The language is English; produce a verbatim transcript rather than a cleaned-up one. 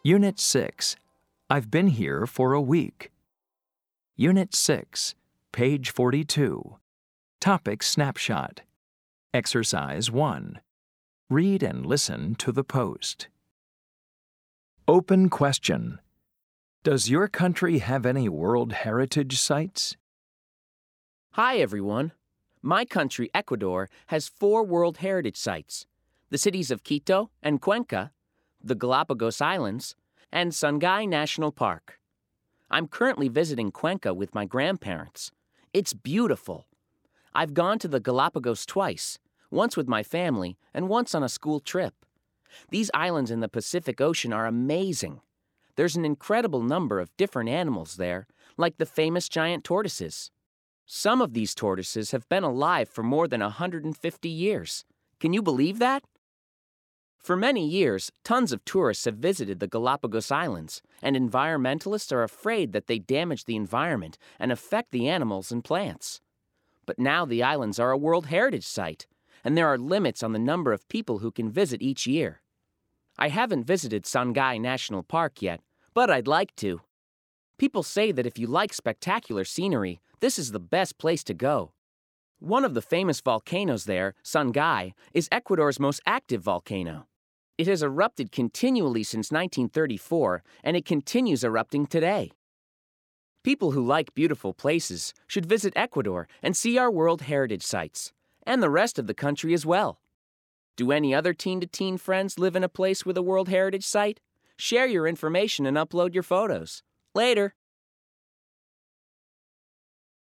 Unit six. I've been here for a week. Unit six, page forty-two. Topic snapshot. Exercise one. Read and listen to the post. Open question. Does your country have any World Heritage Sites? Hi, everyone. My country, Ecuador, has four World Heritage Sites: the cities of Quito and Cuenca, the Galapagos Islands, and Sangay National Park. I'm currently visiting Cuenca with my grandparents. It's beautiful. I've gone to the Galapagos twice, once with my family and once on a school trip. These islands in the Pacific Ocean are amazing. There's an incredible number of different animals there, like the famous giant tortoises. Some of these tortoises have been alive for more than one hundred fifty years. Can you believe that? For many years, tons of tourists have visited the Galapagos Islands, and environmentalists are afraid that they damage the environment and affect the animals and plants. But now the islands are a World Heritage Site, and there are limits on the number of people who can visit each year. I haven't visited Sangay National Park yet, but I'd like to. People say that if you like spectacular scenery, this is the best place to go. One of the famous volcanoes there, Sangay, is Ecuador's most active volcano. It has erupted continually since nineteen thirty-four, and it continues erupting today. People who like beautiful places should visit Ecuador and see our World Heritage Sites, and the rest of the country as well. Do any other teen-to-teen friends live in a place with a World Heritage Site? Share your information and upload your photos. Later.